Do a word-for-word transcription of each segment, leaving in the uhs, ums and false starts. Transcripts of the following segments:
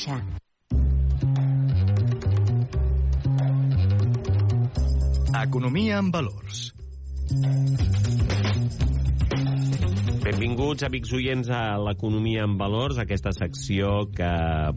Caixa. Economia en valors. Benvinguts, amics oients, a l'Economia en valors, aquesta secció que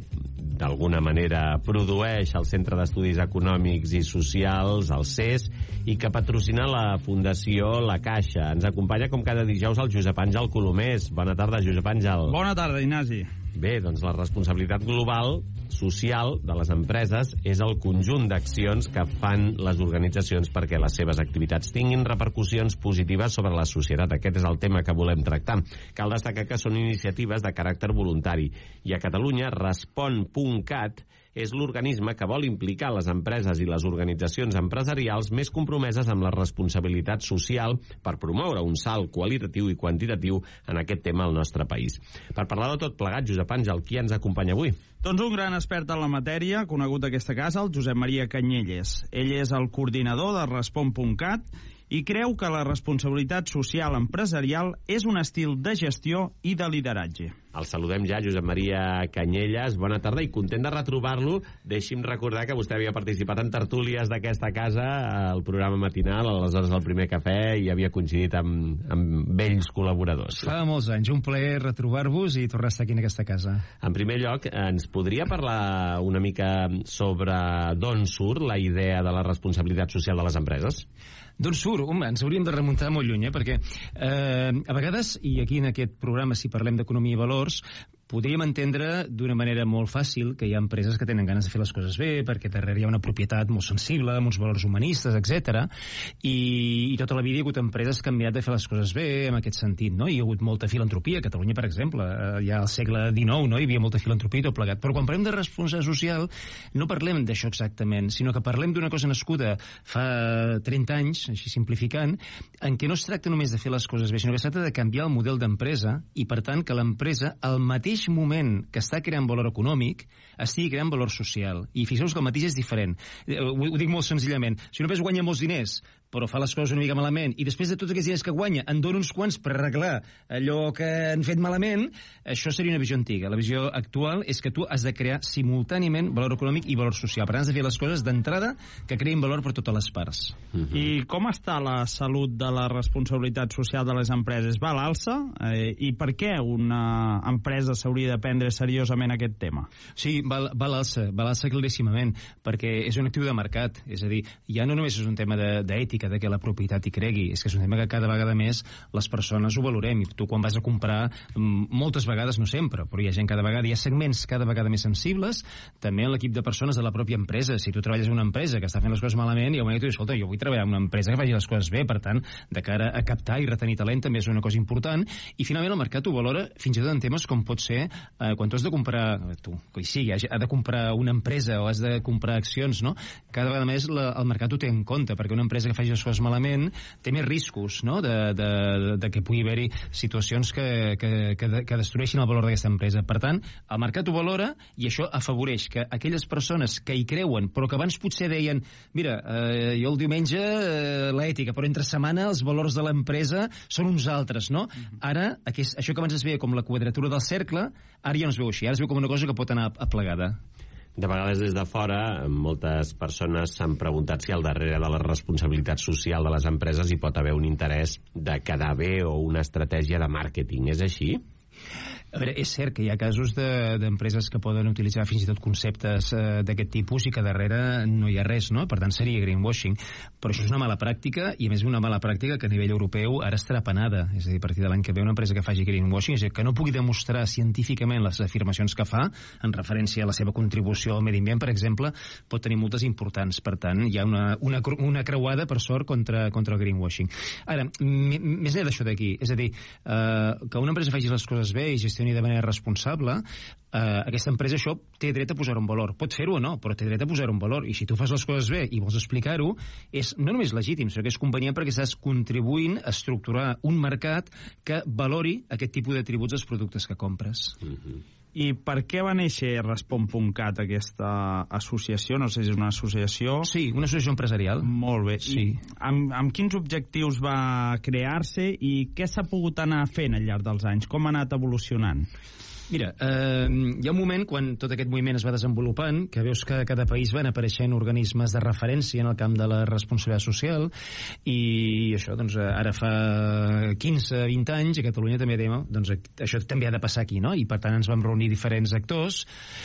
d'alguna manera produeix el Centre d'Estudis Econòmics i Socials, el C E S, i que patrocina la Fundació La Caixa. Ens acompanya com cada dijous el Josep Àngel Colomés. Bona tarda, Josep Àngel. Bona tarda, Ignasi. Bé, doncs la responsabilitat global social de les empreses és el conjunt d'accions que fan les organitzacions perquè les seves activitats tinguin repercussions positives sobre la societat. Aquest és el tema que volem tractar. Cal destacar que són iniciatives de caràcter voluntari i a Catalunya Respon punt cat és l'organisme que vol implicar les empreses i les organitzacions empresarials més compromeses amb la responsabilitat social per promoure un salt qualitatiu i quantitatiu en aquest tema al nostre país. Per parlar de tot plegat, Josep Àngel, qui ens acompanya avui? Doncs un gran expert en la matèria, conegut d'aquesta casa, el Josep Maria Canyelles. Ell és el coordinador de Respon punt cat i creu que la responsabilitat social empresarial és un estil de gestió i de lideratge. El saludem ja, Josep Maria Canyelles. Bona tarda i content de retrobar-lo. Deixi'm recordar que vostè havia participat en tertúlies d'aquesta casa, al programa matinal, a les hores del primer cafè, i havia coincidit amb, amb vells col·laboradors. Fa molts anys, un plaer retrobar-vos i tornar a estar aquí en aquesta casa. En primer lloc, ens podria parlar una mica sobre d'on surt la idea de la responsabilitat social de les empreses? D'on surt? Home, ens hauríem de remuntar molt lluny, eh? Perquè eh, a vegades, i aquí en aquest programa, si parlem d'economia i valors, podríem entendre d'una manera molt fàcil que hi ha empreses que tenen ganes de fer les coses bé, perquè darrere hi ha una propietat molt sensible, amb uns valors humanistes, etcètera. I, i tota la vida hi ha hagut empreses que han mirat de fer les coses bé, en aquest sentit, no? Hi ha hagut molta filantropia. A Catalunya, per exemple, ja al segle dinou, no? Hi havia molta filantropia i tot plegat. Però quan parlem de responsabilitat social, no parlem d'això exactament, sinó que parlem d'una cosa nascuda fa trenta anys, així simplificant, en què no es tracta només de fer les coses bé, sinó que es tracta de canviar el model d'empresa i, per tant, que l'empresa, al mateix moment que està creant valor econòmic, estigui creant valor social. I fixeu-vos que el mateix és diferent. Ho, ho dic molt senzillament. Si només guanya molts diners, però fa les coses una mica malament, i després de tots aquests diners que guanya en dona uns quants per arreglar allò que han fet malament, això seria una visió antiga. La visió actual és que tu has de crear simultàniament valor econòmic i valor social. Per tant, has de fer les coses d'entrada que creïn valor per totes les parts. Uh-huh. I com està la salut de la responsabilitat social de les empreses? Va a l'alça? Eh, I per què una empresa s'hauria de prendre seriosament aquest tema? Sí, va, va a l'alça, va a l'alça claríssimament, perquè és un actiu de mercat. És a dir, ja no només és un tema d'ètica, de que la propietat hi cregui, és que és un tema que cada vegada més les persones ho valorem, i tu quan vas a comprar, moltes vegades, no sempre, però hi ha gent cada vegada, hi ha segments cada vegada més sensibles, també en l'equip de persones de la pròpia empresa. Si tu treballes en una empresa que està fent les coses malament, i al moment tu dius, escolta, jo vull treballar en una empresa que faci les coses bé, per tant, de cara a captar i retenir talent també és una cosa important, i finalment el mercat ho valora fins i tot en temes com pot ser eh, quan tu has de comprar, tu, que hi sigui, ha de comprar una empresa o has de comprar accions, no? Cada vegada més la, el mercat ho té en compte, perquè una empresa que faci les coses malament té més riscos, no? de, de, de que pugui haver-hi situacions que, que, que, que destrueixin el valor d'aquesta empresa. Per tant, el mercat ho valora i això afavoreix que aquelles persones que hi creuen, però que abans potser deien, mira, eh, jo el diumenge eh, l'ètica, però entre setmana els valors de l'empresa són uns altres, no? Uh-huh. Ara, aquest, això que abans es veia com la quadratura del cercle, ara ja no es veu així, ara es veu com una cosa que pot anar aplegada. De vegades des de fora, moltes persones s'han preguntat si al darrere de la responsabilitat social de les empreses hi pot haver un interès de quedar bé o una estratègia de màrqueting. És així? A veure, és cert que hi ha casos d'empreses de, que poden utilitzar fins i tot conceptes eh, d'aquest tipus i que darrere no hi ha res, no? Per tant, seria greenwashing. Però això és una mala pràctica, i a més una mala pràctica que a nivell europeu ara estarà penada. És a dir, a partir de l'any que ve una empresa que faci greenwashing, és a dir, que no pugui demostrar científicament les afirmacions que fa en referència a la seva contribució al medi ambient, per exemple, pot tenir multes importants. Per tant, hi ha una, una, una creuada, per sort, contra, contra el greenwashing. Ara, més enllà d'això d'aquí, és a dir, eh, que una empresa faci les coses bé i gestioni de manera responsable, eh, aquesta empresa això té dret a posar-ho en valor. Pot fer-ho o no, però té dret a posar-ho en valor. I si tu fas les coses bé i vols explicar-ho, és no només legítim, sinó que és convenient perquè estàs contribuint a estructurar un mercat que valori aquest tipus d'atributs als productes que compres. Mm-hmm. I per què va néixer Respon punt cat, aquesta associació? No sé si és una associació... Sí, una associació empresarial. Molt bé. Sí. I amb, amb quins objectius va crear-se i què s'ha pogut anar fent al llarg dels anys? Com ha anat evolucionant? Mira, eh, hi ha un moment quan tot aquest moviment es va desenvolupant que veus que a cada país van apareixent organismes de referència en el camp de la responsabilitat social i això, doncs, ara fa quinze vint anys a Catalunya també dèiem, doncs això també ha de passar aquí, no? I per tant ens vam reunir diferents actors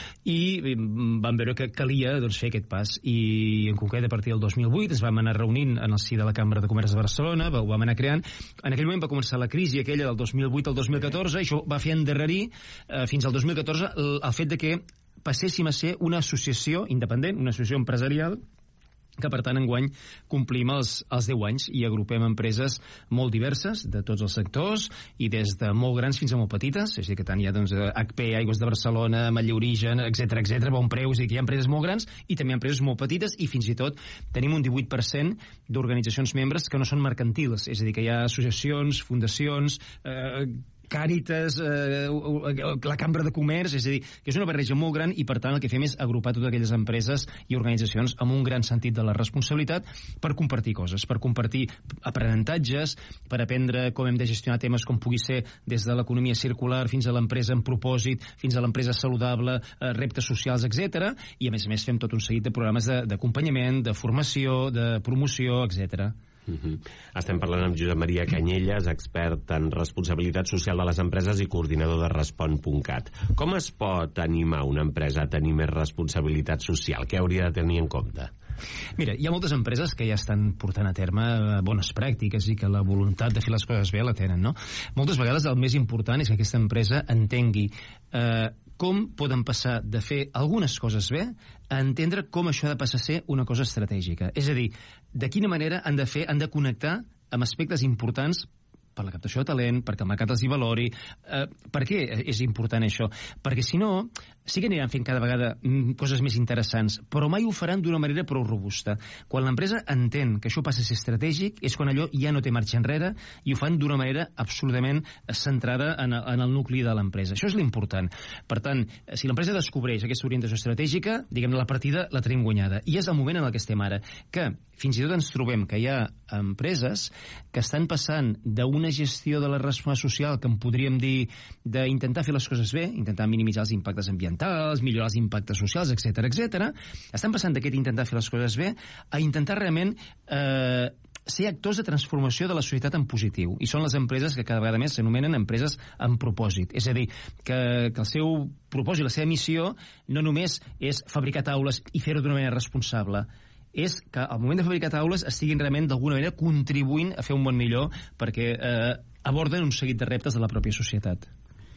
i vam veure que calia, doncs, fer aquest pas i en concret a partir del dos mil vuit ens vam anar reunint en el si de la Cambra de Comerç de Barcelona, ho vam anar creant. En aquell moment va començar la crisi aquella del dos mil vuit al dos mil catorze i això va fer endarrerir eh, fins al dos mil catorze el, el fet de que passéssim a ser una associació independent, una associació empresarial que per tant enguany complim els, els deu anys i agrupem empreses molt diverses de tots els sectors i des de molt grans fins a molt petites, és a dir que tant hi ha doncs, H P, Aigües de Barcelona, Matlle Origen, etcètera, etcètera, Bon Preu, és a dir que hi ha empreses molt grans i també hi ha empreses molt petites i fins i tot tenim un divuit per cent d'organitzacions membres que no són mercantils, és a dir que hi ha associacions, fundacions, eh, Càritas, eh, la Cambra de Comerç, és a dir, que és una barreja molt gran i per tant el que fem és agrupar totes aquelles empreses i organitzacions amb un gran sentit de la responsabilitat per compartir coses, per compartir aprenentatges, per aprendre com hem de gestionar temes com pugui ser des de l'economia circular fins a l'empresa en propòsit, fins a l'empresa saludable, eh, reptes socials, etcètera. I a més a més fem tot un seguit de programes d'acompanyament, de, de formació, de promoció, etcètera. Uh-huh. Estem parlant amb Josep Maria Canyelles, expert en responsabilitat social de les empreses i coordinador de Respon punt cat. Com es pot animar una empresa a tenir més responsabilitat social? Què hauria de tenir en compte? Mira, hi ha moltes empreses que ja estan portant a terme bones pràctiques i que la voluntat de fer les coses bé la tenen, no? Moltes vegades el més important és que aquesta empresa entengui eh, com poden passar de fer algunes coses bé a entendre com això ha de passar a ser una cosa estratègica. És a dir, de quina manera han de fer, han de connectar amb aspectes importants per la captació de talent, perquè el mercat els hi valori. Eh, per què és important això? Perquè si no, sí que aniran fent cada vegada coses més interessants, però mai ho faran d'una manera prou robusta. Quan l'empresa entén que això passa a ser estratègic, és quan allò ja no té marxa enrere i ho fan d'una manera absolutament centrada en, en el nucli de l'empresa. Això és l'important. Per tant, si l'empresa descobreix aquesta orientació estratègica, diguem-ne, la partida la tenim guanyada. I és el moment en el que estem ara, que fins i tot ens trobem que hi ha empreses que estan passant d'una gestió de la responsabilitat social que en podríem dir d'intentar fer les coses bé, intentar minimitzar els impactes ambientals, millorar els impactes socials, etcètera, etcètera, estan passant d'aquest intentar fer les coses bé a intentar realment eh, ser actors de transformació de la societat en positiu. I són les empreses que cada vegada més s'anomenen empreses amb propòsit. És a dir, que, que el seu propòsit, la seva missió, no només és fabricar taules i fer-ho d'una manera responsable, és que al moment de fabricar taules estiguin realment d'alguna manera contribuint a fer un món millor perquè eh, aborden un seguit de reptes de la pròpia societat.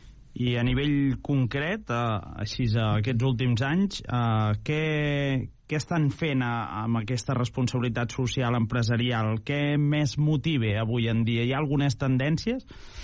I a nivell concret, eh, així aquests últims anys, eh, què, què estan fent a, amb aquesta responsabilitat social empresarial? Què més motiva avui en dia? Hi ha algunes tendències?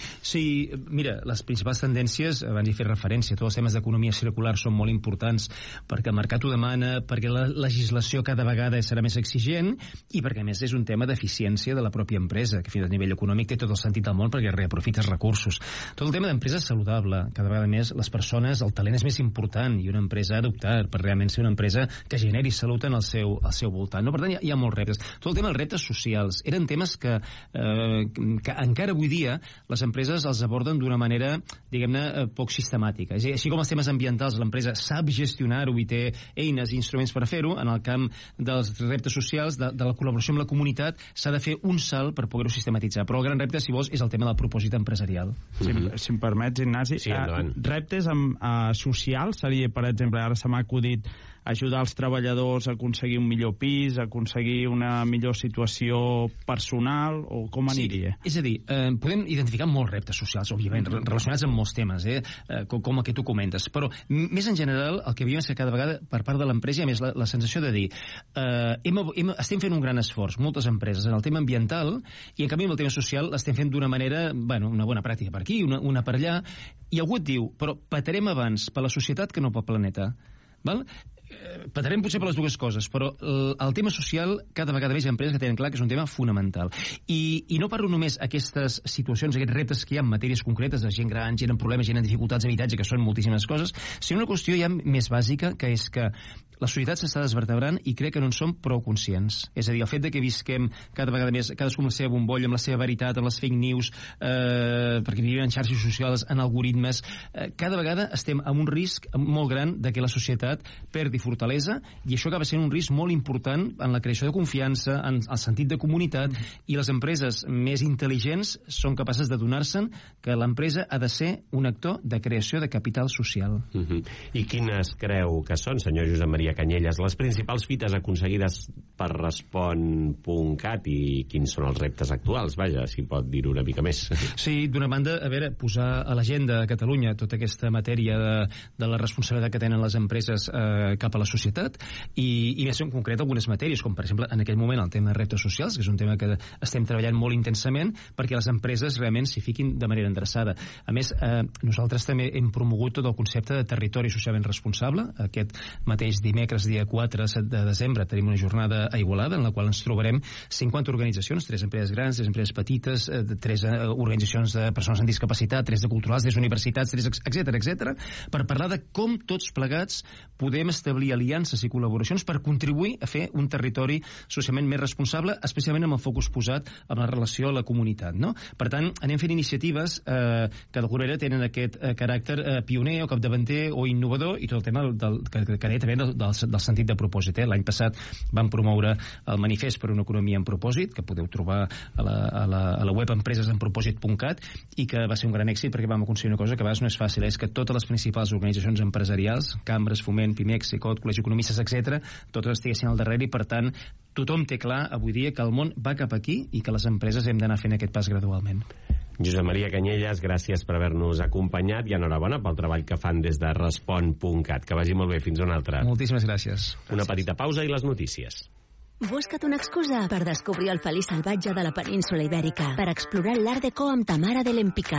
Sí, mira, les principals tendències, abans hi he fet referència, tots els temes d'economia circular són molt importants perquè el mercat ho demana, perquè la legislació cada vegada serà més exigent i perquè a més és un tema d'eficiència de la pròpia empresa, que fins a nivell econòmic té tot el sentit del món perquè reaprofites recursos. Tot el tema d'empresa saludable, cada vegada més les persones, el talent és més important i una empresa ha d'optar per realment ser una empresa que generi salut en el seu, al seu voltant. No? Per tant, hi ha, hi ha molts reptes. Tot el tema dels reptes socials eren temes que, eh, que encara avui dia les empreses els aborden d'una manera, diguem-ne, poc sistemàtica. És a dir, així com els temes ambientals, l'empresa sap gestionar-ho i té eines i instruments per fer-ho, en el camp dels reptes socials, de, de la col·laboració amb la comunitat, s'ha de fer un salt per poder-ho sistematitzar. Però el gran repte, si vols, és el tema del propòsit empresarial. Si, mm-hmm. si em permets, Ignasi, sí, uh, reptes amb, uh, socials seria, per exemple, ara se m'ha acudit ajudar els treballadors a aconseguir un millor pis, a aconseguir una millor situació personal, o com aniria? Sí, és a dir, eh, podem identificar molts reptes socials, òbviament, relacionats amb molts temes, eh, eh, com, com el que tu comentes, però més en general el que veiem és que cada vegada per part de l'empresa hi ha més la, la sensació de dir eh, hem, hem, estem fent un gran esforç, moltes empreses, en el tema ambiental, i en canvi en el tema social l'estem fent d'una manera, bueno, una bona pràctica per aquí, una, una per allà, i algú et diu, però petarem abans per la societat que no pel planeta. Val? Petarem potser per les dues coses, però el, el tema social cada vegada més hi ha empreses que tenen clar que és un tema fonamental. I, i no parlo només aquestes situacions, aquests reptes que hi ha en matèries concretes de gent gran, gent amb problemes, gent amb dificultats d'habitatge, que són moltíssimes coses, sinó una qüestió ja més bàsica, que és que la societat s'està desvertebrant i crec que no en som prou conscients. És a dir, el fet de que visquem cada vegada més, cadascú amb la seva bombolla, amb la seva veritat, amb les fake news, eh, perquè vivim en xarxes socials, en algoritmes, eh, cada vegada estem amb un risc molt gran de que la societat perdi fortalesa, i això acaba sent un risc molt important en la creació de confiança, en el sentit de comunitat, i les empreses més intel·ligents són capaces de donar-se'n que l'empresa ha de ser un actor de creació de capital social. Uh-huh. I quines creu que són, senyor Josep Maria Canyelles, les principals fites aconseguides per Respon punt cat i quins són els reptes actuals? Vaja, si pot dir una mica més. Sí, d'una banda, a veure, posar a l'agenda a Catalunya tota aquesta matèria de, de la responsabilitat que tenen les empreses eh, cap a la societat, i, i més en concret algunes matèries, com per exemple en aquell moment el tema de reptes socials, que és un tema que estem treballant molt intensament perquè les empreses realment s'hi fiquin de manera endreçada. A més, eh, nosaltres també hem promogut tot el concepte de territori socialment responsable. Aquest mateix dimecres, dia quatre de desembre, tenim una jornada a Igualada en la qual ens trobarem cinquanta organitzacions, tres empreses grans, tres empreses petites, eh, tres eh, organitzacions de persones amb discapacitat, tres de culturals, tres universitats, tres, etcètera, etcètera, per parlar de com tots plegats podem establir aliances i col·laboracions per contribuir a fer un territori socialment més responsable, especialment amb el focus posat en la relació a la comunitat, no? Per tant, anem fent iniciatives eh, que d'alguna manera tenen aquest eh, caràcter eh, pioner o capdavanter o innovador, i tot el tema del, del, que, que deia també del, del, del sentit de propòsit. Eh? L'any passat vam promoure el manifest per una economia en propòsit, que podeu trobar a la, a la, a la web empreses en propòsit punt cat, i que va ser un gran èxit perquè vam aconseguir una cosa que a vegades no és fàcil, és que totes les principals organitzacions empresarials, cambres, Foment, Pimec, Secot, Col·legi d'Economistes, etcètera, totes estiguessin al darrere, i per tant tothom té clar avui dia que el món va cap aquí i que les empreses hem d'anar fent aquest pas gradualment. Josep Maria Canyelles, gràcies per haver-nos acompanyat i enhorabona pel treball que fan des de Respon punt cat. Que vagi molt bé, fins una altra. Moltíssimes gràcies. Una petita pausa i les notícies. Busca't una excusa per descobrir el feliç salvatge de la península Ibèrica, per explorar l'Art Deco amb ta mare de l'Empicà.